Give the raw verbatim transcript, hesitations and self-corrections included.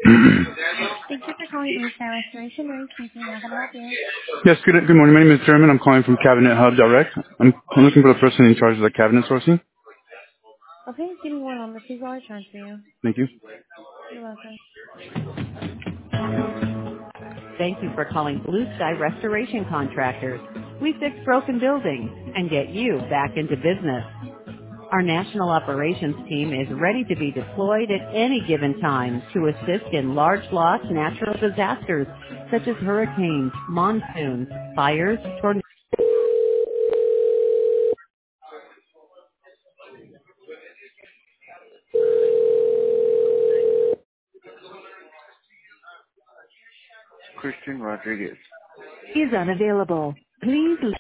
Thank you for calling Blue Sky Restoration. Mary speaking. How can I help you? Yes, good, good morning. My name is German. I'm calling from Cabinet Hub Direct. I'm, I'm looking for the person in charge of the cabinet sourcing. Okay, give me one moment, please, while I transfer you. Thank you. You're welcome. Thank you for calling Blue Sky Restoration Contractors. We fix broken buildings and get you back into business. Our national operations team is ready to be deployed at any given time to assist in large loss natural disasters such as hurricanes, monsoons, fires, tornadoes. Is unavailable. Please